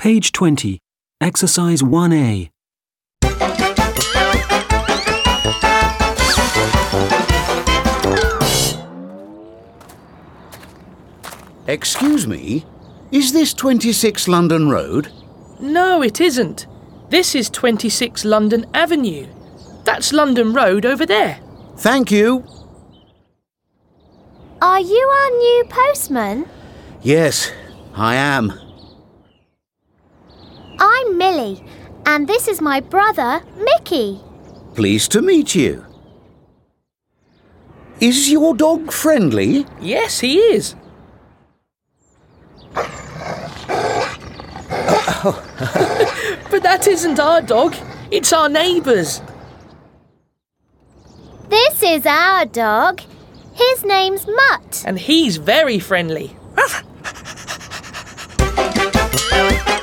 Page 20. Exercise 1A. Excuse me, is this 26 London Road? No, it isn't. This is 26 London Avenue. That's London Road over there. Thank you. Are you our new postman? Yes, I am. I'm Millie, and this is my brother, Mickey. Pleased to meet you. Is your dog friendly? Yes, he is. But that isn't our dog. It's our neighbour's. This is our dog. His name's Mutt. And he's very friendly.